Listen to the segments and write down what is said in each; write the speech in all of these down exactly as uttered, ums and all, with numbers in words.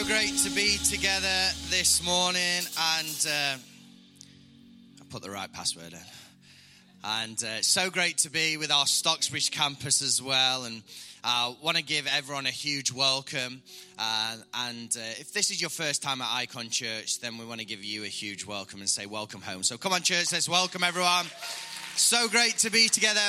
great to be together this morning, and uh, I put the right password in. And uh, so great to be with our Stocksbridge campus as well, and I uh, want to give everyone a huge welcome. Uh, and uh, if this is your first time at Icon Church, then we want to give you a huge welcome and say welcome home. So come on, church, let's welcome everyone. So great to be together.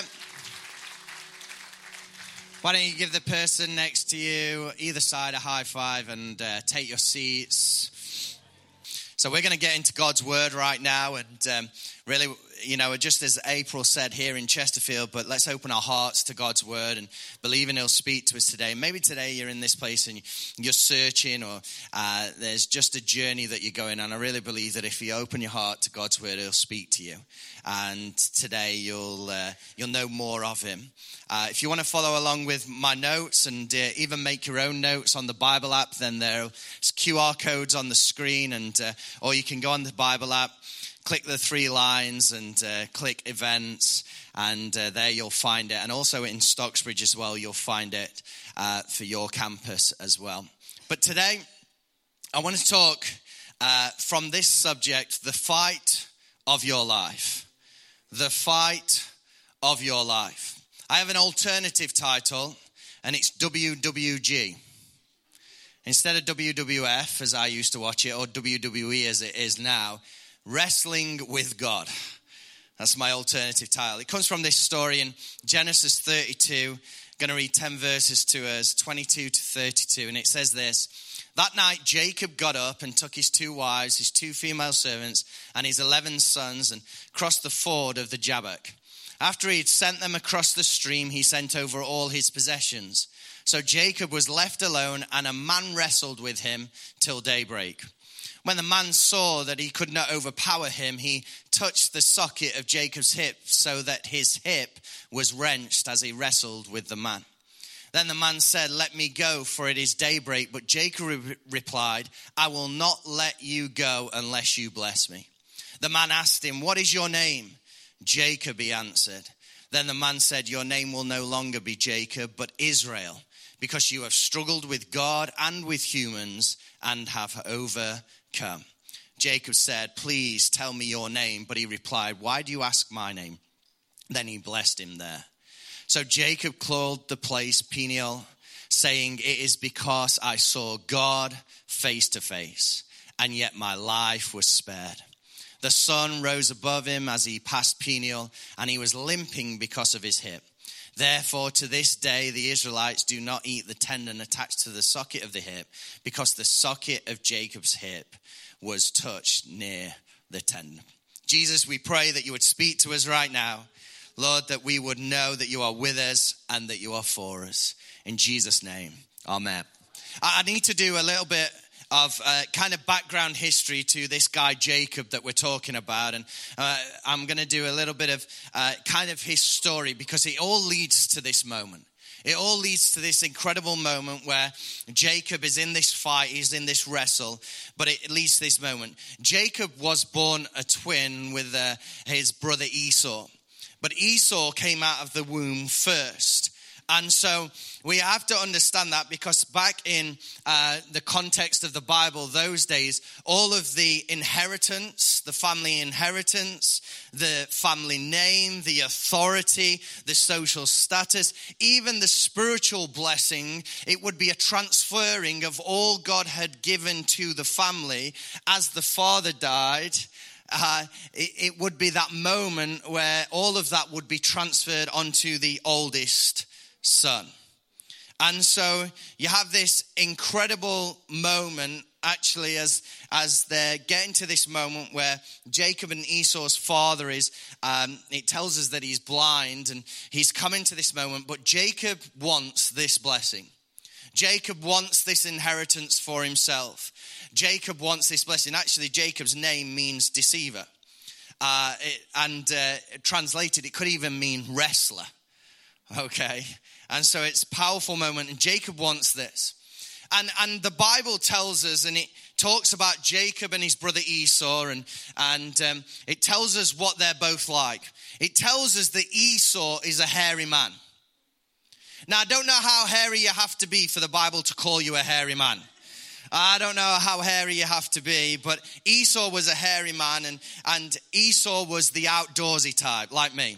Why don't you give the person next to you, either side, a high five and uh, take your seats. So we're going to get into God's word right now, and um, really, you know, just as April said here in Chesterfield, but let's open our hearts to God's word and believing he'll speak to us today. Maybe today you're in this place and you're searching, or uh, there's just a journey that you're going on. I really believe that if you open your heart to God's word, he'll speak to you. And today you'll uh, you'll know more of him. Uh, if you want to follow along with my notes and uh, even make your own notes on the Bible app, then there's Q R codes on the screen, and uh, or you can go on the Bible app, click the three lines and uh, click events, and uh, there you'll find it. And also in Stocksbridge as well, you'll find it uh, for your campus as well. But today, I want to talk uh, from this subject, the fight of your life. The fight of your life. I have an alternative title, and it's W W G. Instead of W W F, as I used to watch it, or W W E as it is now, Wrestling with God. That's my alternative title. It comes from this story in Genesis thirty-two. I'm going to read ten verses to us, twenty-two to thirty-two, and it says this. That night, Jacob got up and took his two wives, his two female servants, and his eleven sons, and crossed the ford of the Jabbok. After he had sent them across the stream, he sent over all his possessions. So Jacob was left alone, and a man wrestled with him till daybreak. When the man saw that he could not overpower him, he touched the socket of Jacob's hip, so that his hip was wrenched as he wrestled with the man. Then the man said, "Let me go, for it is daybreak." But Jacob re- replied, "I will not let you go unless you bless me." The man asked him, "What is your name?" "Jacob," he answered. Then the man said, "Your name will no longer be Jacob, but Israel, because you have struggled with God and with humans and have overcome." Jacob said, "Please tell me your name." But he replied, "Why do you ask my name?" Then he blessed him there. So Jacob called the place Peniel, saying, "It is because I saw God face to face, and yet my life was spared." The sun rose above him as he passed Peniel, and he was limping because of his hip. Therefore, to this day, the Israelites do not eat the tendon attached to the socket of the hip, because the socket of Jacob's hip was touched near the tendon. Jesus, we pray that you would speak to us right now. Lord, that we would know that you are with us and that you are for us. In Jesus' name, amen. I need to do a little bit of uh, kind of background history to this guy Jacob that we're talking about, and uh, I'm going to do a little bit of uh, kind of his story, because it all leads to this moment. It all leads to this incredible moment where Jacob is in this fight, he's in this wrestle, but it leads to this moment. Jacob was born a twin with uh, his brother Esau, but Esau came out of the womb first. And so we have to understand that, because back in uh, the context of the Bible those days, all of the inheritance, the family inheritance, the family name, the authority, the social status, even the spiritual blessing, it would be a transferring of all God had given to the family as the father died. Uh, it, it would be that moment where all of that would be transferred onto the oldest son. And so you have this incredible moment actually as as they're getting to this moment where Jacob and Esau's father is, um, it tells us that he's blind, and he's coming to this moment, but Jacob wants this blessing. Jacob wants this inheritance for himself. Jacob wants this blessing. Actually, Jacob's name means deceiver. Uh, it, and uh, translated, it could even mean wrestler. Okay, and so it's a powerful moment, and Jacob wants this. And and the Bible tells us, and it talks about Jacob and his brother Esau, and, and um, it tells us what they're both like. It tells us that Esau is a hairy man. Now, I don't know how hairy you have to be for the Bible to call you a hairy man. I don't know how hairy you have to be, but Esau was a hairy man, and, and Esau was the outdoorsy type, like me.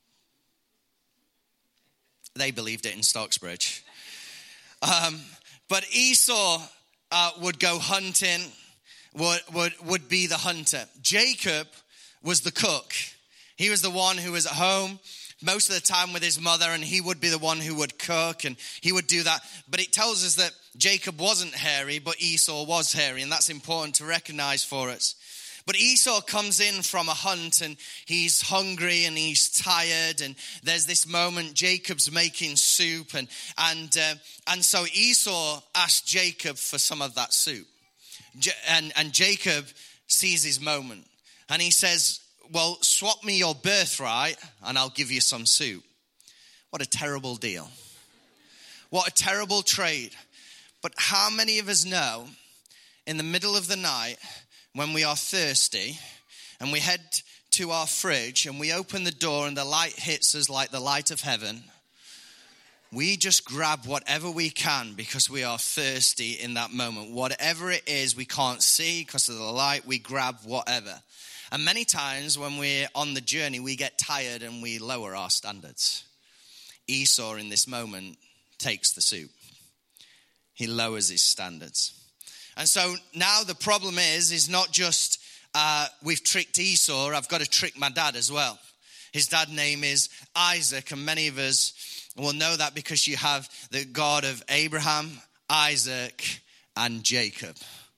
They believed it in Stocksbridge. Um, but Esau uh, would go hunting, would, would, would be the hunter. Jacob was the cook. He was the one who was at home most of the time with his mother, and he would be the one who would cook, and he would do that. But it tells us that Jacob wasn't hairy, but Esau was hairy, and that's important to recognize for us. But Esau comes in from a hunt, and he's hungry and he's tired, and there's this moment Jacob's making soup, and and uh, and so Esau asked Jacob for some of that soup, J- and and Jacob sees his moment, and he says, well, swap me your birthright and I'll give you some soup. What a terrible deal. What a terrible trade. But how many of us know in the middle of the night when we are thirsty and we head to our fridge and we open the door and the light hits us like the light of heaven, we just grab whatever we can because we are thirsty in that moment. Whatever it is we can't see because of the light, we grab whatever. And many times when we're on the journey, we get tired and we lower our standards. Esau in this moment takes the soup. He lowers his standards. And so now the problem is, is not just uh, we've tricked Esau, I've got to trick my dad as well. His dad's name is Isaac, and many of us will know that because you have the God of Abraham, Isaac, and Jacob.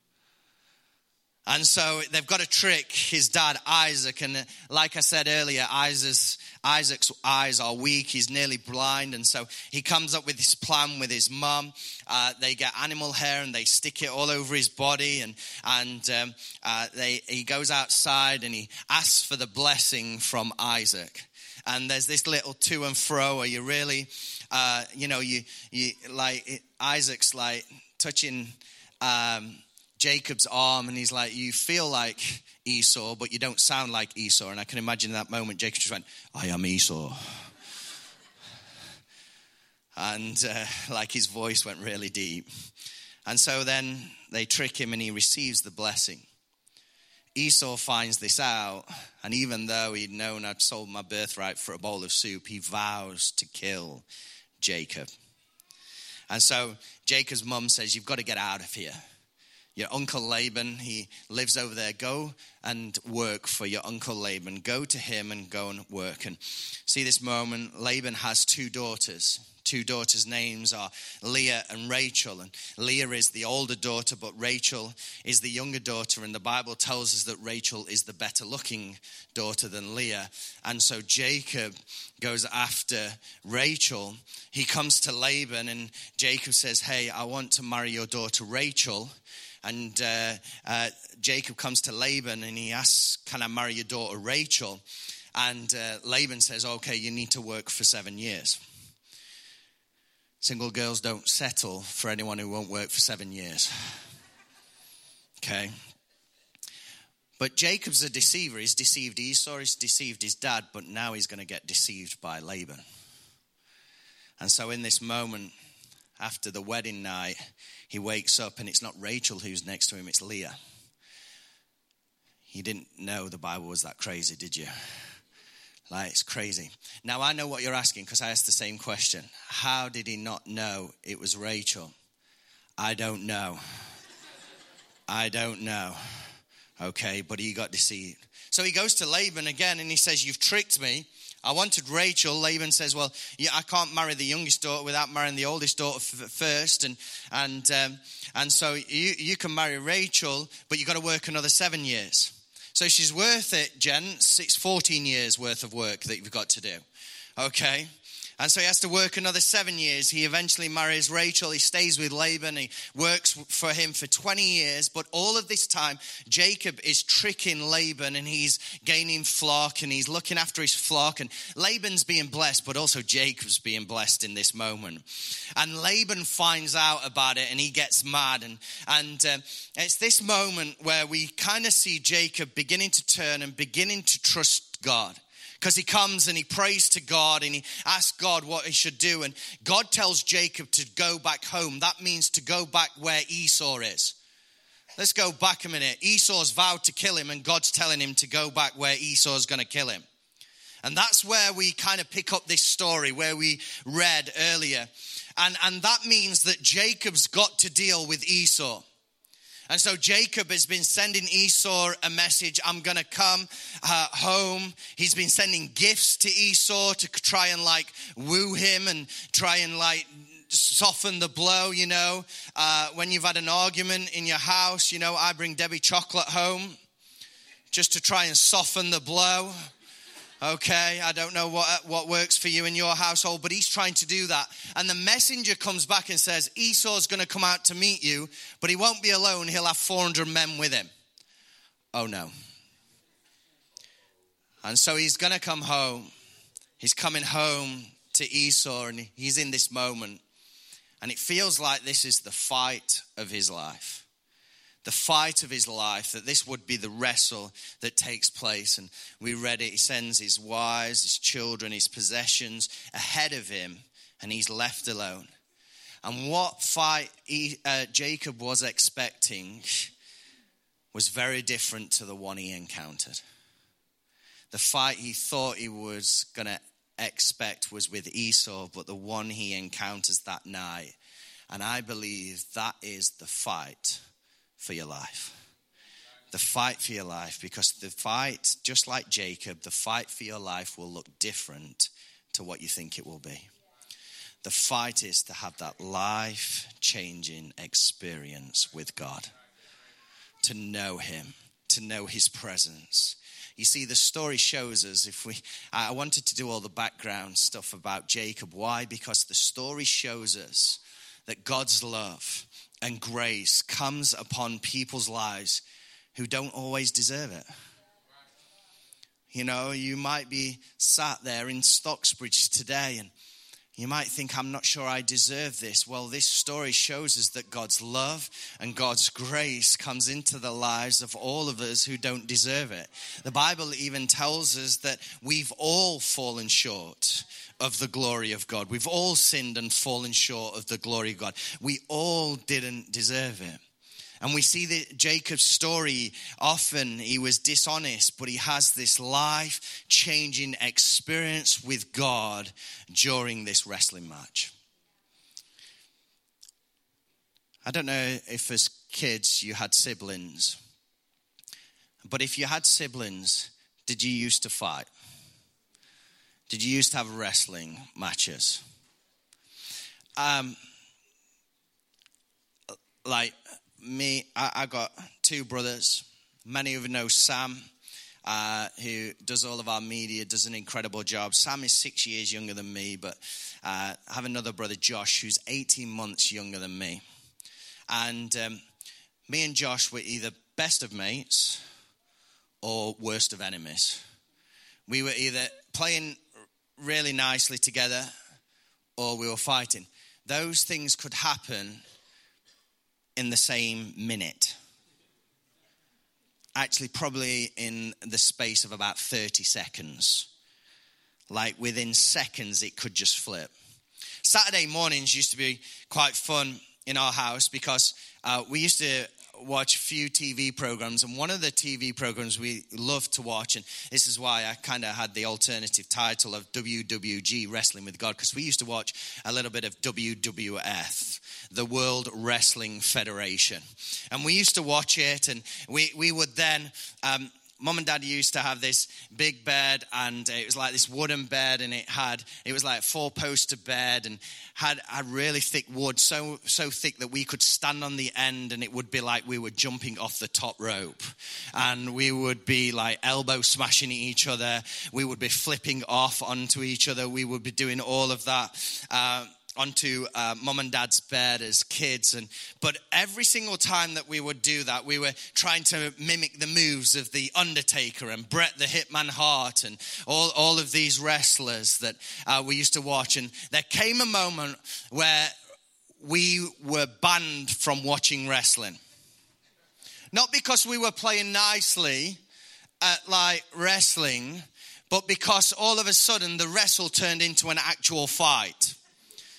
And so they've got to trick his dad, Isaac. And like I said earlier, Isaac's, Isaac's eyes are weak. He's nearly blind. And so he comes up with this plan with his mum. Uh, they get animal hair and they stick it all over his body. And, and um, uh, they, he goes outside and he asks for the blessing from Isaac. And there's this little to and fro where you really, uh, you know, you, you like, Isaac's like touching Um, Jacob's arm, and he's like, you feel like Esau, but you don't sound like Esau. And I can imagine in that moment, Jacob just went, I am Esau. And uh, like his voice went really deep. And so then they trick him and he receives the blessing. Esau finds this out, and even though he'd known I'd sold my birthright for a bowl of soup, he vows to kill Jacob. And so Jacob's mum says, you've got to get out of here. Your uncle Laban, he lives over there. Go and work for your uncle Laban. Go to him and go and work. And see this moment, Laban has two daughters. Two daughters' names are Leah and Rachel. And Leah is the older daughter, but Rachel is the younger daughter. And the Bible tells us that Rachel is the better looking daughter than Leah. And so Jacob goes after Rachel. He comes to Laban and Jacob says, hey, I want to marry your daughter Rachel. And uh, uh, Jacob comes to Laban and he asks, can I marry your daughter Rachel? And uh, Laban says, okay, you need to work for seven years. Single girls don't settle for anyone who won't work for seven years. Okay. But Jacob's a deceiver. He's deceived Esau, he's deceived his dad, but now he's going to get deceived by Laban. And so in this moment, after the wedding night, he wakes up and it's not Rachel who's next to him, it's Leah. You didn't know the Bible was that crazy, did you? Like, it's crazy. Now, I know what you're asking because I asked the same question. How did he not know it was Rachel? I don't know. I don't know. Okay, but he got deceived. So he goes to Laban again and he says, you've tricked me. I wanted Rachel. Laban says, well, yeah, I can't marry the youngest daughter without marrying the oldest daughter f- first. And and um, and so you, you can marry Rachel, but you've got to work another seven years. So she's worth it, gents. It's fourteen years worth of work that you've got to do. Okay? And so he has to work another seven years. He eventually marries Rachel. He stays with Laban. He works for him for twenty years. But all of this time, Jacob is tricking Laban and he's gaining flock and he's looking after his flock. And Laban's being blessed, but also Jacob's being blessed in this moment. And Laban finds out about it and he gets mad. And, and uh, it's this moment where we kind of see Jacob beginning to turn and beginning to trust God. Because he comes and he prays to God and he asks God what he should do. And God tells Jacob to go back home. That means to go back where Esau is. let's go back a minute. Esau's vowed to kill him, and God's telling him to go back where Esau's going to kill him. And that's where we kind of pick up this story where we read earlier. And, and that means that Jacob's got to deal with Esau. And so Jacob has been sending Esau a message, I'm going to come uh, home. He's been sending gifts to Esau to try and like woo him and try and like soften the blow, you know. Uh, when you've had an argument in your house, you know, I bring Debbie chocolate home just to try and soften the blow. Okay, I don't know what what works for you in your household, but he's trying to do that. And the messenger comes back and says, Esau's going to come out to meet you, but he won't be alone. He'll have four hundred men with him. Oh, no. And so he's going to come home. He's coming home to Esau, and he's in this moment. And it feels like this is the fight of his life. The fight of his life, that this would be the wrestle that takes place. And we read it, he sends his wives, his children, his possessions ahead of him, and he's left alone. And what fight he, uh, Jacob was expecting was very different to the one he encountered. The fight he thought he was going to expect was with Esau, but the one he encounters that night. And I believe that is the fight for your life. The fight for your life, because the fight, just like Jacob, the fight for your life will look different to what you think it will be. The fight is to have that life-changing experience with God, to know him, to know his presence. You see, the story shows us, if we, I wanted to do all the background stuff about Jacob. Why? Because the story shows us that God's love and grace comes upon people's lives who don't always deserve it. You know, you might be sat there in Stocksbridge today and you might think, I'm not sure I deserve this. Well, this story shows us that God's love and God's grace comes into the lives of all of us who don't deserve it. The Bible even tells us that we've all fallen short of the glory of God. We've all sinned and fallen short of the glory of God. We all didn't deserve it. And we see that Jacob's story, often he was dishonest, but he has this life-changing experience with God during this wrestling match. I don't know if as kids you had siblings, but if you had siblings, did you used to fight? Did you used to have wrestling matches? Um, like... Me, I, I got two brothers. Many of you know Sam, uh, who does all of our media, does an incredible job. Sam is six years younger than me, but uh, I have another brother, Josh, who's eighteen months younger than me. And um, me and Josh were either best of mates or worst of enemies. We were either playing really nicely together or we were fighting. Those things could happen in the same minute. Actually, probably in the space of about thirty seconds. Like within seconds, it could just flip. Saturday mornings used to be quite fun in our house because uh, we used to watch a few T V programs, and one of the T V programs we loved to watch, and this is why I kind of had the alternative title of W W G, Wrestling with God, because we used to watch a little bit of W W F, the World Wrestling Federation, and we used to watch it, and we, we would then... Um, Mom and Dad used to have this big bed, and it was like this wooden bed, and it had it was like a four-poster bed, and had had really thick wood, so so thick that we could stand on the end, and it would be like we were jumping off the top rope, and we would be like elbow smashing each other, we would be flipping off onto each other, we would be doing all of that. Uh, onto uh, mom and dad's bed as kids, and but every single time that we would do that, we were trying to mimic the moves of the Undertaker and Bret the Hitman Hart and all, all of these wrestlers that uh, we used to watch. And there came a moment where we were banned from watching wrestling. Not because we were playing nicely at like wrestling, but because all of a sudden the wrestle turned into an actual fight.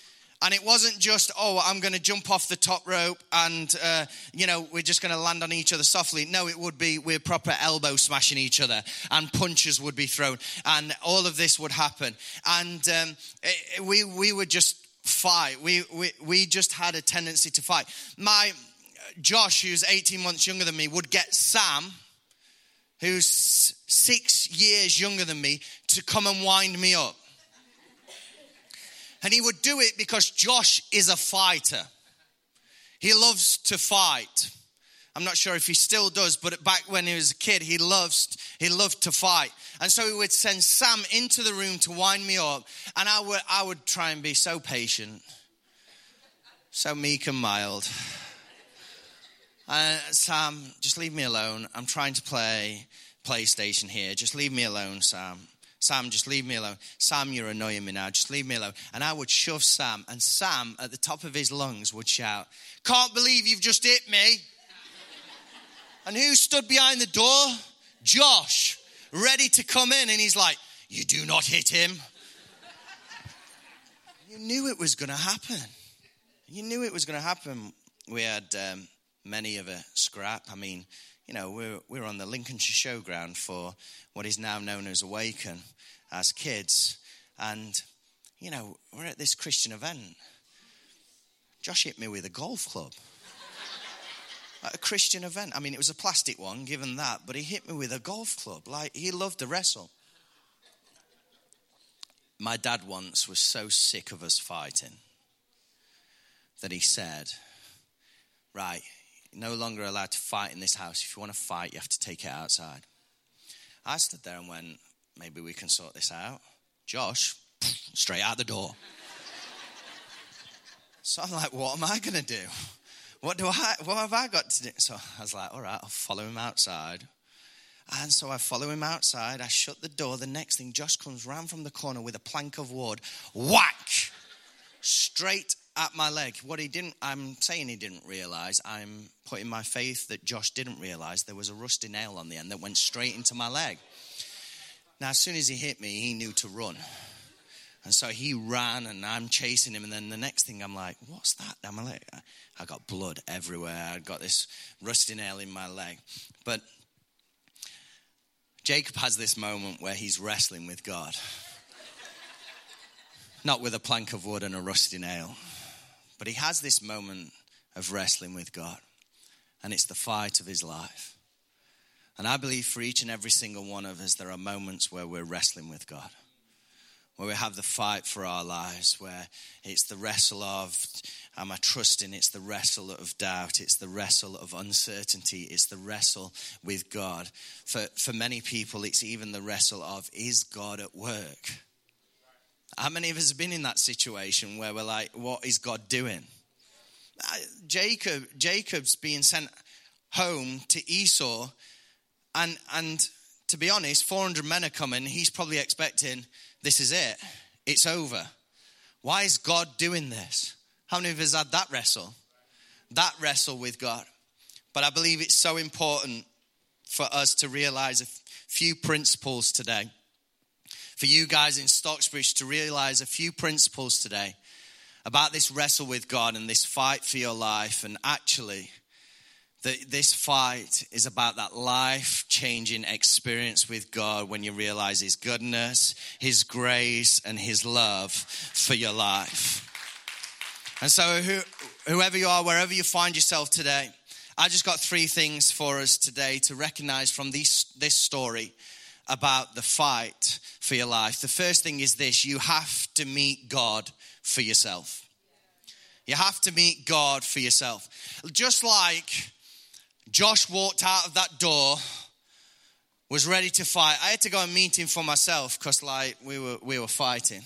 And it wasn't just, oh, I'm going to jump off the top rope and, uh, you know, we're just going to land on each other softly. No, it would be we're proper elbow smashing each other and punches would be thrown and all of this would happen. And um, it, we we would just fight. We, we, we just had a tendency to fight. My Josh, who's eighteen months younger than me, would get Sam, who's six years younger than me, to come and wind me up. And he would do it because Josh is a fighter. He loves to fight. I'm not sure if he still does, but back when he was a kid, he loves, he loved to fight. And so he would send Sam into the room to wind me up. And I would, I would try and be so patient, so meek and mild. Uh, Sam, just leave me alone. I'm trying to play PlayStation here. Just leave me alone, Sam. Sam, just leave me alone. Sam, you're annoying me now. Just leave me alone. And I would shove Sam. And Sam, at the top of his lungs, would shout, can't believe you've just hit me. And who stood behind the door? Josh, ready to come in. And he's like, you do not hit him. You knew it was going to happen. You knew it was going to happen. We had um, many of a scrap. I mean, you know, we're, we're on the Lincolnshire Showground for what is now known as Awaken as kids. And, you know, we're at this Christian event. Josh hit me with a golf club. At a Christian event. I mean, it was a plastic one, given that, but he hit me with a golf club. Like, he loved to wrestle. My dad once was so sick of us fighting that he said, right, you're no longer allowed to fight in this house. If you want to fight, you have to take it outside. I stood there and went, maybe we can sort this out. Josh, straight out the door. So I'm like, what am I going to do? What do I, what have I got to do? So I was like, all right, I'll follow him outside. And so I follow him outside. I shut the door. The next thing, Josh comes round from the corner with a plank of wood. Whack! Straight at my leg. What he didn't, I'm saying he didn't realize, I'm putting my faith that Josh didn't realize there was a rusty nail on the end that went straight into my leg. Now, as soon as he hit me, he knew to run. And so he ran and I'm chasing him. And then the next thing I'm like, what's that down my leg? I got blood everywhere. I got this rusty nail in my leg. But Jacob has this moment where he's wrestling with God. Not with a plank of wood and a rusty nail. But he has this moment of wrestling with God. And it's the fight of his life. And I believe for each and every single one of us, there are moments where we're wrestling with God. Where we have the fight for our lives. Where it's the wrestle of, am I trusting? It's the wrestle of doubt. It's the wrestle of uncertainty. It's the wrestle with God. For, for many people, it's even the wrestle of, is God at work? How many of us have been in that situation where we're like, what is God doing? Jacob, Jacob's being sent home to Esau. And, and to be honest, four hundred men are coming. He's probably expecting, this is it. It's over. Why is God doing this? How many of us had that wrestle? That wrestle with God. But I believe it's so important for us to realize a few principles today. For you guys in Stocksbridge to realize a few principles today about this wrestle with God and this fight for your life. And actually, the, this fight is about that life-changing experience with God when you realize His goodness, His grace, and His love for your life. And so who, whoever you are, wherever you find yourself today, I just got three things for us today to recognize from this, this story about the fight for your life. The first thing is this: you have to meet God for yourself. You have to meet God for yourself. Just like Josh walked out of that door, was ready to fight. I had to go and meet him for myself because like we were we were fighting.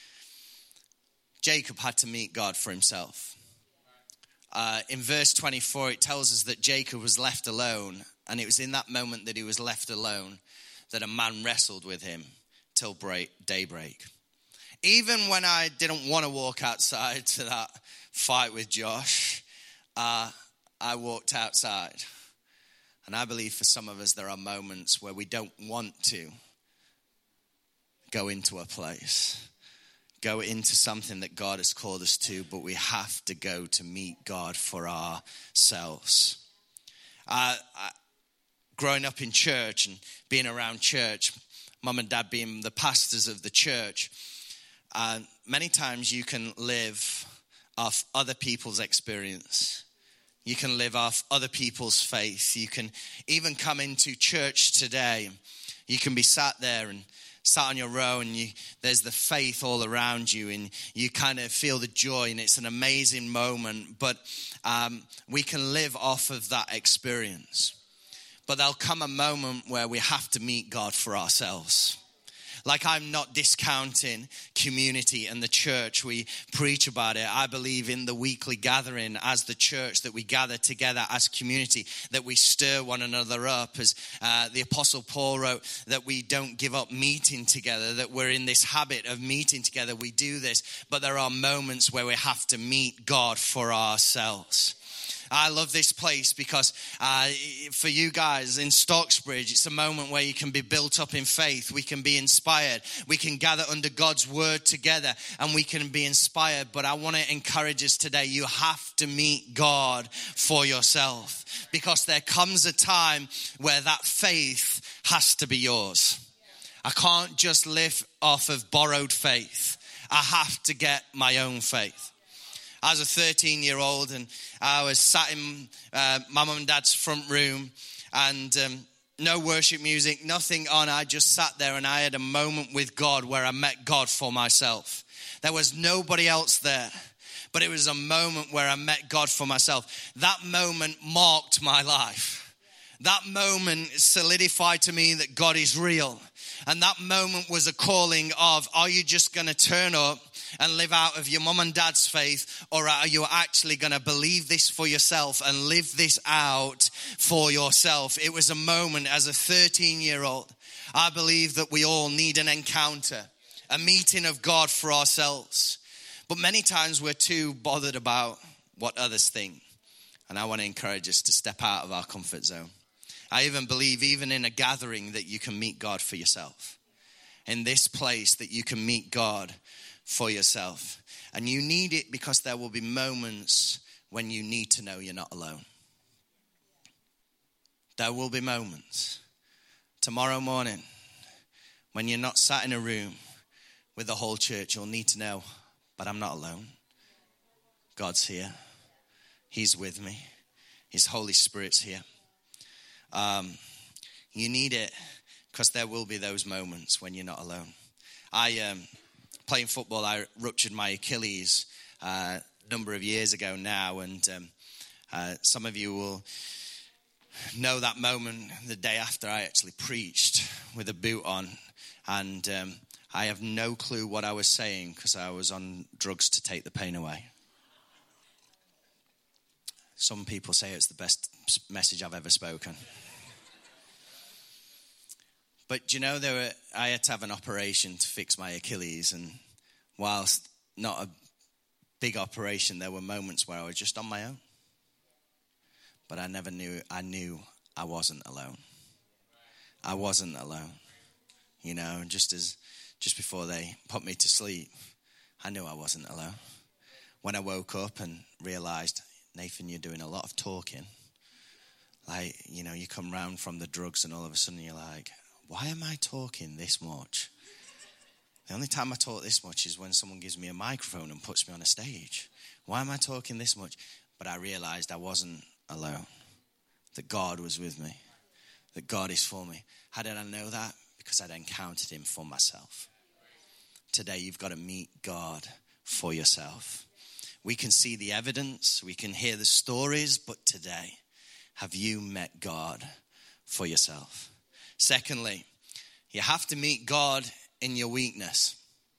Jacob had to meet God for himself. Uh, in verse twenty-four, it tells us that Jacob was left alone, and it was in that moment that he was left alone that a man wrestled with him till break, daybreak. Even when I didn't want to walk outside to that fight with Josh, uh, I walked outside. And I believe for some of us, there are moments where we don't want to go into a place, go into something that God has called us to, but we have to go to meet God for ourselves. Uh, I, growing up in church and being around church, mum and dad being the pastors of the church, uh, many times you can live off other people's experience. You can live off other people's faith. You can even come into church today. You can be sat there and sat on your row, and you, there's the faith all around you, and you kind of feel the joy, and it's an amazing moment. But um, we can live off of that experience. But there'll come a moment where we have to meet God for ourselves. Like, I'm not discounting community and the church. We preach about it. I believe in the weekly gathering as the church, that we gather together as community, that we stir one another up. As uh, the Apostle Paul wrote, that we don't give up meeting together, that we're in this habit of meeting together. We do this, but there are moments where we have to meet God for ourselves. I love this place because uh, for you guys in Stocksbridge, it's a moment where you can be built up in faith. We can be inspired. We can gather under God's word together and we can be inspired. But I want to encourage us today, you have to meet God for yourself, because there comes a time where that faith has to be yours. I can't just live off of borrowed faith. I have to get my own faith. I was a thirteen-year-old and I was sat in uh, my mum and dad's front room, and um, no worship music, nothing on. I just sat there and I had a moment with God where I met God for myself. There was nobody else there, but it was a moment where I met God for myself. That moment marked my life. That moment solidified to me that God is real. And that moment was a calling of, are you just going to turn up and live out of your mum and dad's faith, or are you actually going to believe this for yourself and live this out for yourself? It was a moment as a thirteen-year-old. I believe that we all need an encounter, a meeting of God for ourselves. But many times we're too bothered about what others think. And I want to encourage us to step out of our comfort zone. I even believe, even in a gathering, that you can meet God for yourself. In this place, that you can meet God for yourself. And you need it because there will be moments when you need to know you're not alone. There will be moments tomorrow morning when you're not sat in a room with the whole church. You'll need to know, but I'm not alone. God's here. He's with me. His Holy Spirit's here. Um, you need it because there will be those moments when you're not alone. I um Playing football, I ruptured my Achilles uh, a number of years ago now, and um, uh, some of you will know that moment the day after I actually preached with a boot on, and um, I have no clue what I was saying because I was on drugs to take the pain away. Some people say it's the best message I've ever spoken. But you know, there were, I had to have an operation to fix my Achilles, and whilst not a big operation, there were moments where I was just on my own. But I never knew, I knew I wasn't alone. I wasn't alone. You know, and just as, just before they put me to sleep, I knew I wasn't alone. When I woke up and realized, Nathan, you're doing a lot of talking. Like, you know, you come round from the drugs and all of a sudden you're like, why am I talking this much? The only time I talk this much is when someone gives me a microphone and puts me on a stage. Why am I talking this much? But I realized I wasn't alone, that God was with me, that God is for me. How did I know that? Because I'd encountered him for myself. Today, you've got to meet God for yourself. We can see the evidence, we can hear the stories, but today, have you met God for yourself? Secondly, you have to meet God in your weakness.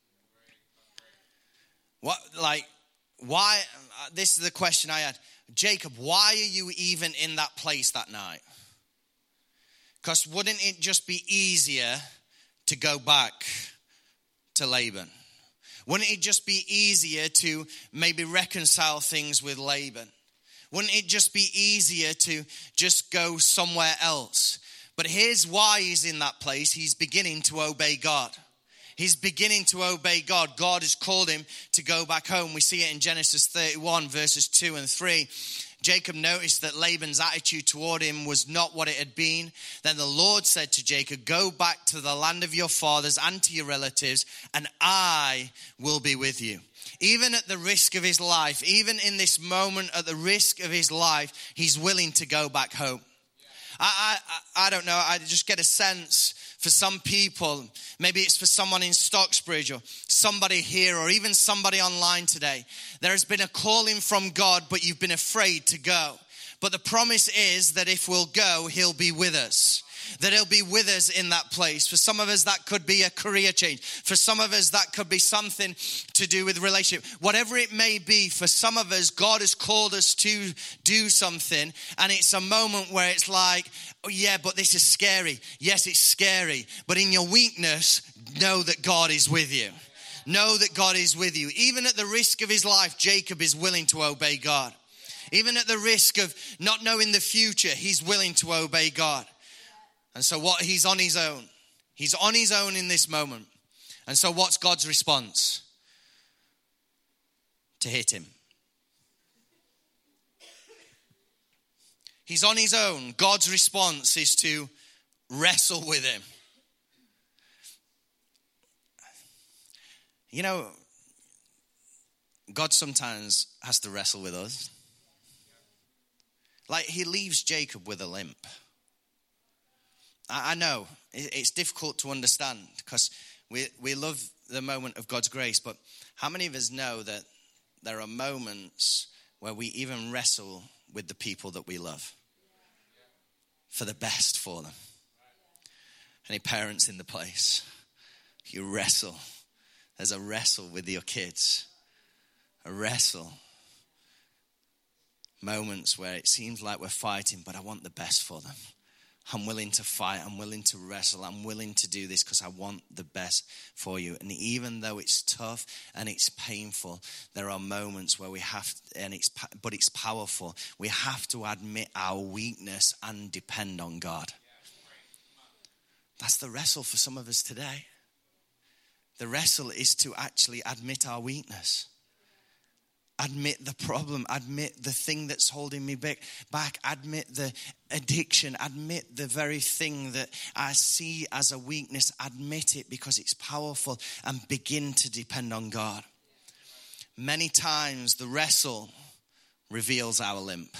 What, like, why, this is the question I had. Jacob, why are you even in that place that night? Because wouldn't it just be easier to go back to Laban? Wouldn't it just be easier to maybe reconcile things with Laban? Wouldn't it just be easier to just go somewhere else? But here's why he's in that place. He's beginning to obey God. He's beginning to obey God. God has called him to go back home. We see it in Genesis thirty-one, verses two and three. Jacob noticed that Laban's attitude toward him was not what it had been. Then the Lord said to Jacob, go back to the land of your fathers and to your relatives, and I will be with you. Even at the risk of his life, even in this moment, at the risk of his life, he's willing to go back home. I, I, I don't know, I just get a sense for some people, maybe it's for someone in Stocksbridge or somebody here or even somebody online today. There has been a calling from God, but you've been afraid to go. But the promise is that if we'll go, he'll be with us. That he'll be with us in that place. For some of us, that could be a career change. For some of us, that could be something to do with relationship. Whatever it may be, for some of us, God has called us to do something. And it's a moment where it's like, oh yeah, but this is scary. Yes, it's scary. But in your weakness, know that God is with you. Know that God is with you. Even at the risk of his life, Jacob is willing to obey God. Even at the risk of not knowing the future, he's willing to obey God. And so what he's on his own. He's on his own in this moment. And so what's God's response? To hit him. He's on his own. God's response is to wrestle with him. You know, God sometimes has to wrestle with us. Like he leaves Jacob with a limp. I know it's difficult to understand because we we love the moment of God's grace, but how many of us know that there are moments where we even wrestle with the people that we love for the best for them? Any parents in the place? You wrestle. There's a wrestle with your kids. A wrestle. Moments where it seems like we're fighting, but I want the best for them. I'm willing to fight. I'm willing to wrestle. I'm willing to do this because I want the best for you. And even though it's tough and it's painful, there are moments where we have, and it's but it's powerful. We have to admit our weakness and depend on God. That's the wrestle for some of us today. The wrestle is to actually admit our weakness. Admit the problem, admit the thing that's holding me back, back, admit the addiction, admit the very thing that I see as a weakness, admit it because it's powerful and begin to depend on God. Many times the wrestle reveals our limp.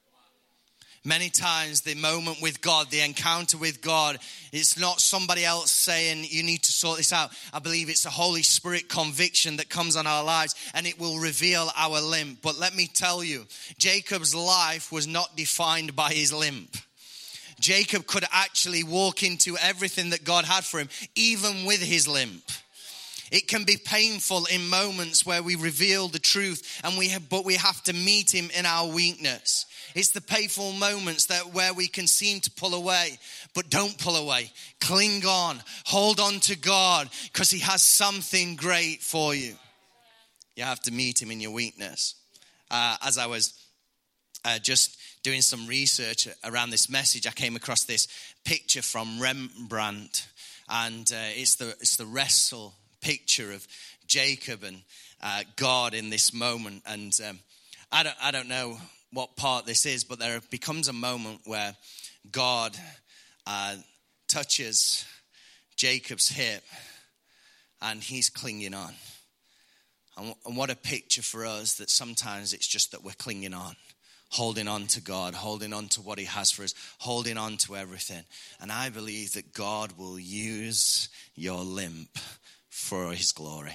Many times the moment with God, the encounter with God, it's not somebody else saying you need to sort this out. I believe it's a Holy Spirit conviction that comes on our lives and it will reveal our limp. But let me tell you, Jacob's life was not defined by his limp. Jacob could actually walk into everything that God had for him, even with his limp. It can be painful in moments where we reveal the truth, and we have, but we have to meet him in our weakness. It's the painful moments that where we can seem to pull away, but don't pull away. Cling on, hold on to God, because he has something great for you. You have to meet him in your weakness. Uh, as I was uh, just doing some research around this message, I came across this picture from Rembrandt, and uh, it's the it's the wrestle picture of Jacob and uh, God in this moment. And um, I don't I don't know what part this is, but there becomes a moment where God uh, touches Jacob's hip and he's clinging on. And, and what a picture for us that sometimes it's just that we're clinging on, holding on to God, holding on to what he has for us, holding on to everything. And I believe that God will use your limp for his glory.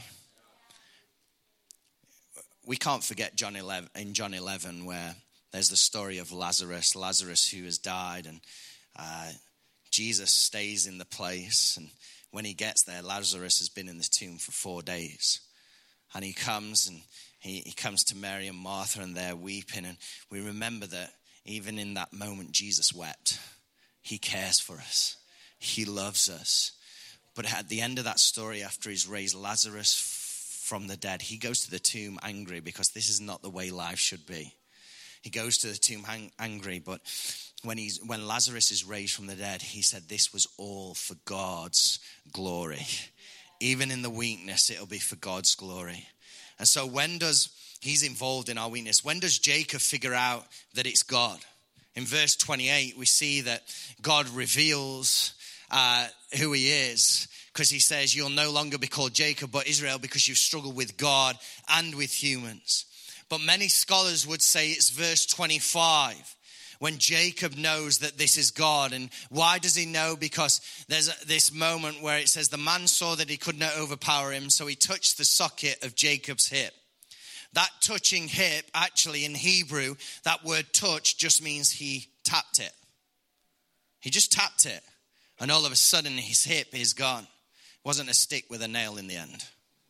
We can't forget John eleven, in John eleven, where there's the story of Lazarus, Lazarus who has died, and uh, Jesus stays in the place. And when he gets there, Lazarus has been in the tomb for four days. And he comes and he, he comes to Mary and Martha, and they're weeping. And we remember that even in that moment, Jesus wept. He cares for us. He loves us. But at the end of that story, after he's raised Lazarus from the dead, he goes to the tomb angry because this is not the way life should be. He goes to the tomb hang- angry, but when he's when Lazarus is raised from the dead, he said this was all for God's glory. Even in the weakness, it'll be for God's glory. And so when does, he's involved in our weakness. When does Jacob figure out that it's God? In verse twenty-eight, we see that God reveals uh, who he is. Because he says, you'll no longer be called Jacob, but Israel, because you've struggled with God and with humans. But many scholars would say it's verse twenty-five, when Jacob knows that this is God. And why does he know? Because there's a, this moment where it says, the man saw that he could not overpower him, so he touched the socket of Jacob's hip. That touching hip, actually in Hebrew, that word touch just means he tapped it. He just tapped it. And all of a sudden his hip is gone. It wasn't a stick with a nail in the end.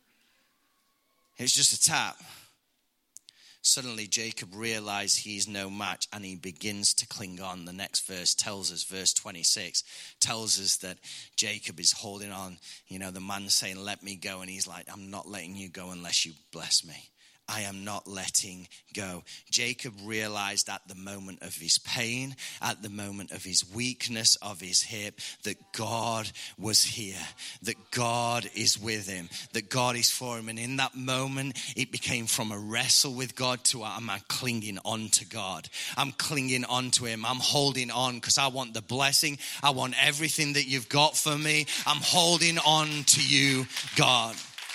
It was just a tap. Suddenly Jacob realized he's no match and he begins to cling on. The next verse tells us, verse twenty-six, tells us that Jacob is holding on. You know, the man's saying, let me go. And he's like, I'm not letting you go unless you bless me. I am not letting go. Jacob realized at the moment of his pain, at the moment of his weakness of his hip, that God was here, that God is with him, that God is for him. And in that moment, it became from a wrestle with God to I'm clinging on to God. I'm clinging on to him. I'm holding on because I want the blessing. I want everything that you've got for me. I'm holding on to you, God.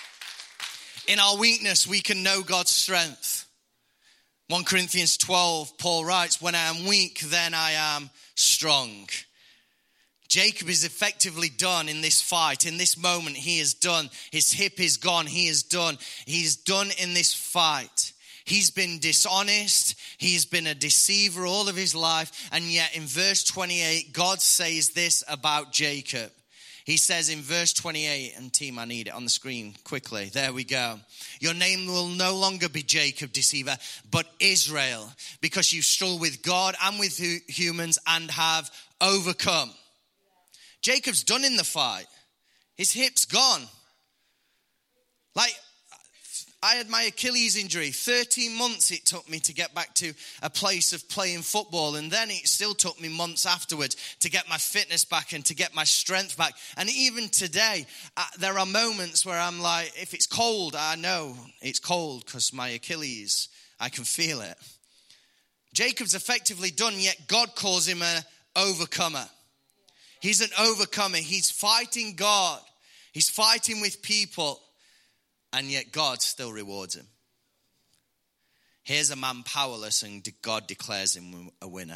In our weakness, we can know God's strength. First Corinthians twelve, Paul writes, when I am weak, then I am strong. Jacob is effectively done in this fight. In this moment, he is done. His hip is gone. He is done. He's done in this fight. He's been dishonest. He's been a deceiver all of his life. And yet in verse twenty-eight, God says this about Jacob. He says in verse twenty-eight, and team, I need it on the screen quickly. There we go. Your name will no longer be Jacob, deceiver, but Israel, because you struggle with God and with humans and have overcome. Jacob's done in the fight. His hip's gone. Like, I had my Achilles injury. thirteen months it took me to get back to a place of playing football. And then it still took me months afterwards to get my fitness back and to get my strength back. And even today, uh, there are moments where I'm like, if it's cold, I know it's cold because my Achilles, I can feel it. Jacob's effectively done, yet God calls him an overcomer. He's an overcomer. He's fighting God. He's fighting with people. And yet God still rewards him. Here's a man powerless and God declares him a winner.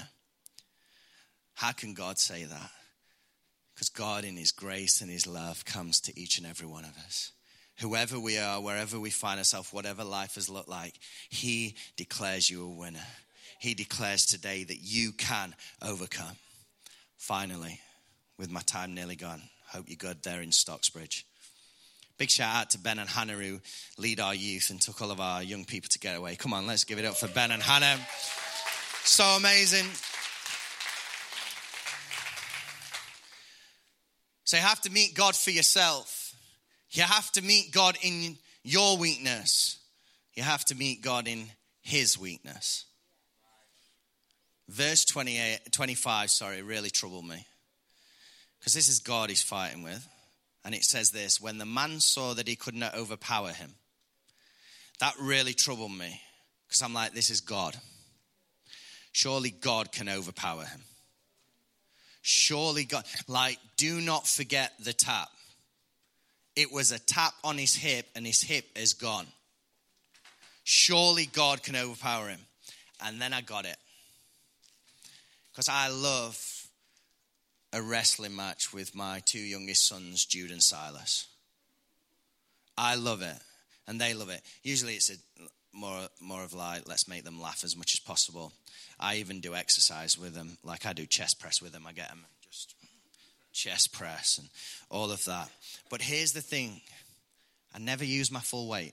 How can God say that? Because God in his grace and his love comes to each and every one of us. Whoever we are, wherever we find ourselves, whatever life has looked like, he declares you a winner. He declares today that you can overcome. Finally, with my time nearly gone, hope you're good there in Stocksbridge. Big shout out to Ben and Hannah who lead our youth and took all of our young people to get away. Come on, let's give it up for Ben and Hannah. So amazing. So you have to meet God for yourself. You have to meet God in your weakness. You have to meet God in his weakness. Verse twenty-eight, twenty-five, sorry, really troubled me. Because this is God he's fighting with. And it says this, when the man saw that he could not overpower him, that really troubled me. Because I'm like, this is God. Surely God can overpower him. Surely God, like, do not forget the tap. It was a tap on his hip and his hip is gone. Surely God can overpower him. And then I got it. Because I love a wrestling match with my two youngest sons, Jude and Silas. I love it, and they love it. Usually it's a more more of like, let's make them laugh as much as possible. I even do exercise with them, like I do chest press with them. I get them just chest press and all of that. But here's the thing, I never use my full weight.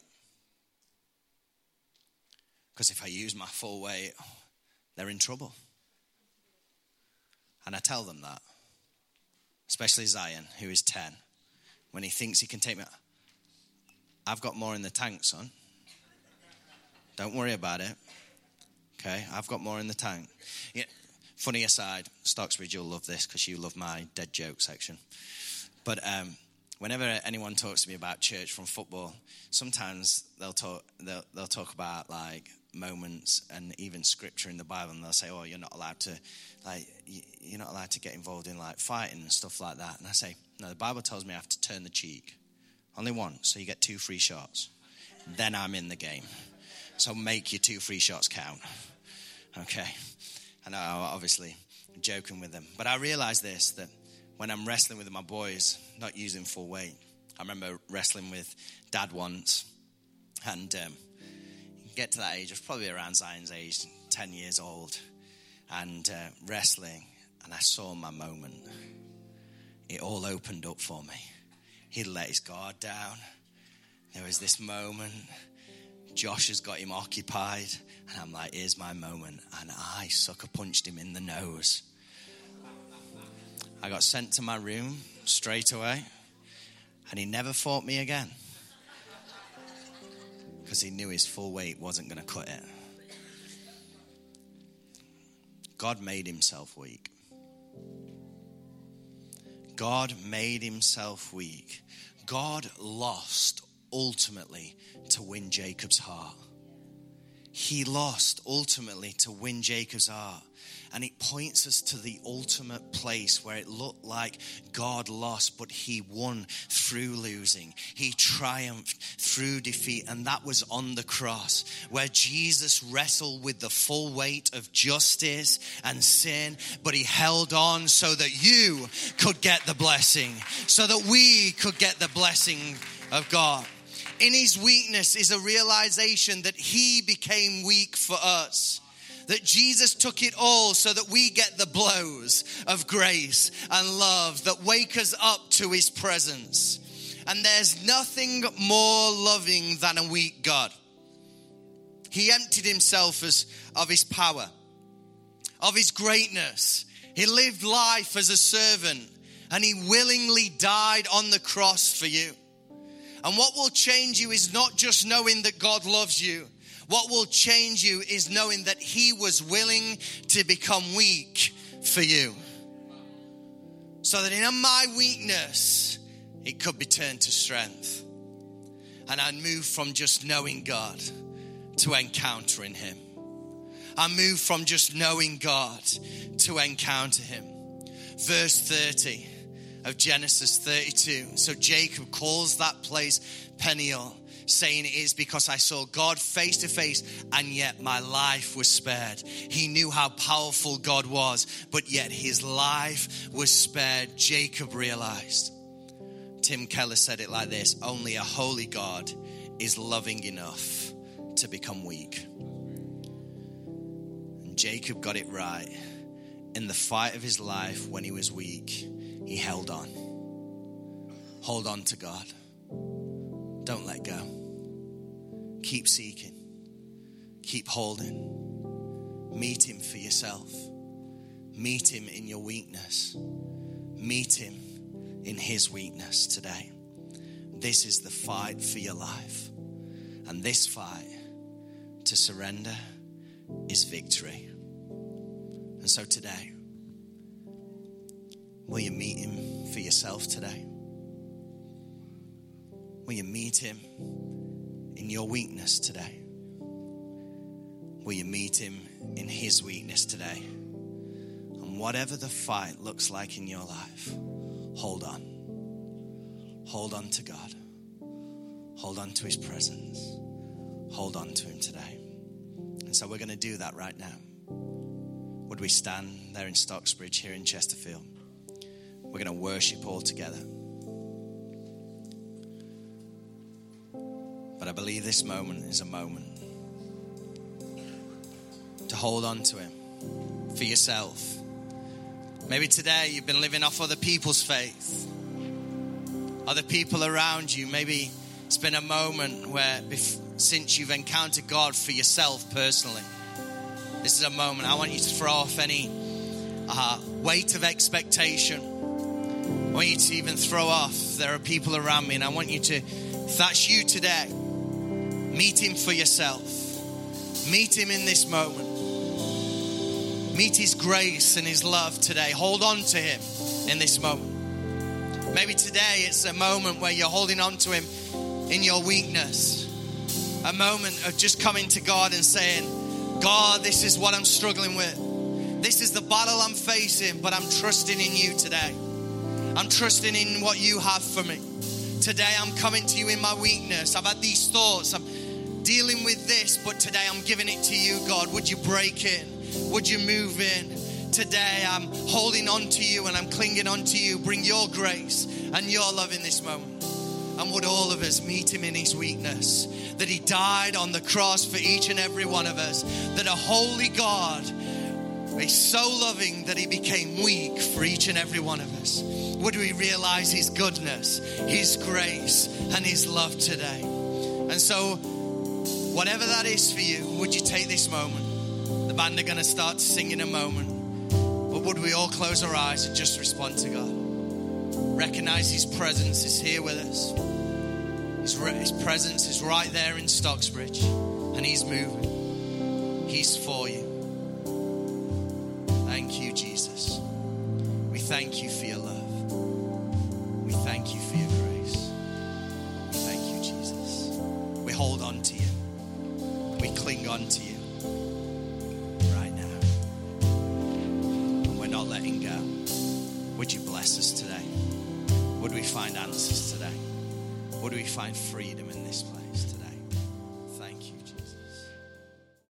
Because if I use my full weight, they're in trouble. And I tell them that. Especially Zion, who is ten. When he thinks he can take me, I've got more in the tank, son. Don't worry about it. Okay, I've got more in the tank. Yeah. Funny aside, Stocksbridge, you'll love this because you love my dead joke section. But um, whenever anyone talks to me about church from football, sometimes they'll talk they'll, they'll talk about like moments and even scripture in the Bible, and they'll say, oh, you're not allowed to like you're not allowed to get involved in like fighting and stuff like that. And I say, no, the Bible tells me I have to turn the cheek only once, so you get two free shots. Then I'm in the game. So make your two free shots count. Okay. I know, obviously, I'm joking with them. But I realize this, that when I'm wrestling with my boys, not using full weight. I remember wrestling with Dad once. And um, you get to that age, I was probably around Zion's age, ten years old. And uh, wrestling, and I saw my moment. It all opened up for me. He'd let his guard down. There was this moment. Josh has got him occupied. And I'm like, here's my moment. And I sucker punched him in the nose. I got sent to my room straight away. And he never fought me again. Because he knew his full weight wasn't going to cut it. God made himself weak. God made himself weak. God lost ultimately to win Jacob's heart. He lost ultimately to win Jacob's heart. And it points us to the ultimate place where it looked like God lost, but he won through losing. He triumphed through defeat. And that was on the cross, where Jesus wrestled with the full weight of justice and sin, but he held on so that you could get the blessing, so that we could get the blessing of God. In his weakness is a realization that he became weak for us. That Jesus took it all so that we get the blows of grace and love that wake us up to his presence. And there's nothing more loving than a weak God. He emptied himself as, of his power, of his greatness. He lived life as a servant, and he willingly died on the cross for you. And what will change you is not just knowing that God loves you. What will change you is knowing that he was willing to become weak for you. So that in my weakness, it could be turned to strength. And I'd move from just knowing God to encountering him. I move from just knowing God to encounter him. Verse thirty of Genesis thirty-two. So Jacob calls that place Peniel, saying it is because I saw God face to face and yet my life was spared. He knew how powerful God was, but yet his life was spared. Jacob realized. Tim Keller said it like this: only a holy God is loving enough to become weak. And Jacob got it right. In the fight of his life, when he was weak, he held on. Hold on to God. Don't let go. Keep seeking. Keep holding. Meet him for yourself. Meet him in your weakness. Meet him in his weakness today. This is the fight for your life. And this fight to surrender is victory. And so today, will you meet him for yourself today? Will you meet him in your weakness today? Will you meet him in his weakness today? And whatever the fight looks like in your life, hold on. Hold on to God. Hold on to his presence. Hold on to him today. And so we're going to do that right now. Would we stand there in Stocksbridge here in Chesterfield? We're going to worship all together. But I believe this moment is a moment to hold on to him for yourself. Maybe today you've been living off other people's faith, other people around you. Maybe it's been a moment where since you've encountered God for yourself personally, this is a moment I want you to throw off any uh, weight of expectation. I want you to even throw off, there are people around me, and I want you to, if that's you today, meet him for yourself. Meet him in this moment. Meet his grace and his love today. Hold on to him in this moment. Maybe today it's a moment where you're holding on to him in your weakness. A moment of just coming to God and saying, God, this is what I'm struggling with. This is the battle I'm facing, but I'm trusting in you today. I'm trusting in what you have for me. Today I'm coming to you in my weakness. I've had these thoughts. I'm dealing with this, but today I'm giving it to you, God. Would you break in? Would you move in? Today I'm holding on to you and I'm clinging on to you. Bring your grace and your love in this moment. And would all of us meet him in his weakness? That he died on the cross for each and every one of us. That a holy God is so loving that he became weak for each and every one of us. Would we realize his goodness, his grace, and his love today? And so, whatever that is for you, would you take this moment? The band are going to start to sing in a moment. But would we all close our eyes and just respond to God? Recognize his presence is here with us. His, re- his presence is right there in Stocksbridge. And he's moving. He's for you. Thank you, Jesus. We thank you for your love. We thank you for your grace. We thank you, Jesus. We hold on to you. We cling on to you right now. And we're not letting go. Would you bless us today? Would we find answers today? Would we find freedom in this place today?